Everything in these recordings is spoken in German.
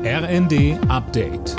RND Update.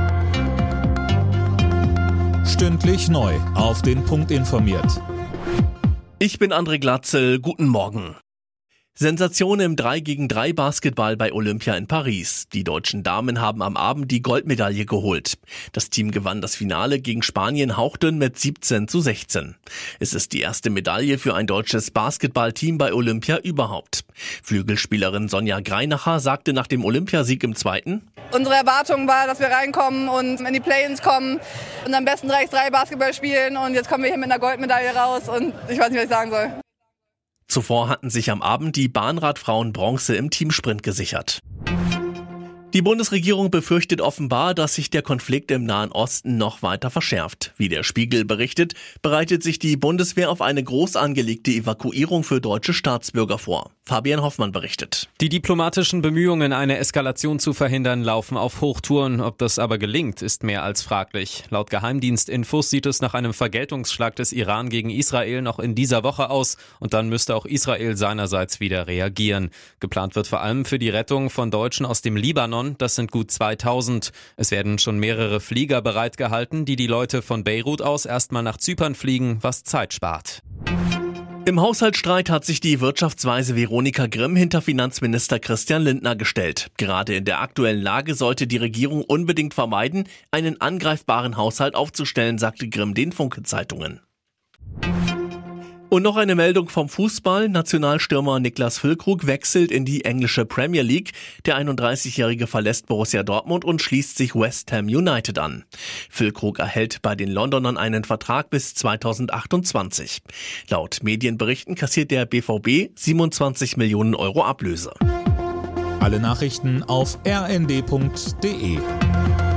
Stündlich neu auf den Punkt informiert. Ich bin André Glatzel, guten Morgen. Sensation im 3-gegen-3 Basketball bei Olympia in Paris. Die deutschen Damen haben am Abend die Goldmedaille geholt. Das Team gewann das Finale gegen Spanien hauchdünn mit 17-16. Es ist die erste Medaille für ein deutsches Basketballteam bei Olympia überhaupt. Flügelspielerin Sonja Greinacher sagte nach dem Olympiasieg im Zweiten: Unsere Erwartung war, dass wir reinkommen und in die Play-ins kommen und am besten 3x3 Basketball spielen, und jetzt kommen wir hier mit einer Goldmedaille raus und ich weiß nicht, was ich sagen soll. Zuvor hatten sich am Abend die Bahnradfrauen Bronze im Teamsprint gesichert. Die Bundesregierung befürchtet offenbar, dass sich der Konflikt im Nahen Osten noch weiter verschärft. Wie der Spiegel berichtet, bereitet sich die Bundeswehr auf eine groß angelegte Evakuierung für deutsche Staatsbürger vor. Fabian Hoffmann berichtet. Die diplomatischen Bemühungen, eine Eskalation zu verhindern, laufen auf Hochtouren. Ob das aber gelingt, ist mehr als fraglich. Laut Geheimdienstinfos sieht es nach einem Vergeltungsschlag des Iran gegen Israel noch in dieser Woche aus. Und dann müsste auch Israel seinerseits wieder reagieren. Geplant wird vor allem für die Rettung von Deutschen aus dem Libanon. Das sind gut 2000. Es werden schon mehrere Flieger bereitgehalten, die Leute von Beirut aus erstmal nach Zypern fliegen, was Zeit spart. Im Haushaltsstreit hat sich die Wirtschaftsweise Veronika Grimm hinter Finanzminister Christian Lindner gestellt. Gerade in der aktuellen Lage sollte die Regierung unbedingt vermeiden, einen angreifbaren Haushalt aufzustellen, sagte Grimm den Funke-Zeitungen. Und noch eine Meldung vom Fußball. Nationalstürmer Niklas Füllkrug wechselt in die englische Premier League. Der 31-Jährige verlässt Borussia Dortmund und schließt sich West Ham United an. Füllkrug erhält bei den Londonern einen Vertrag bis 2028. Laut Medienberichten kassiert der BVB 27 Millionen Euro Ablöse. Alle Nachrichten auf rnd.de.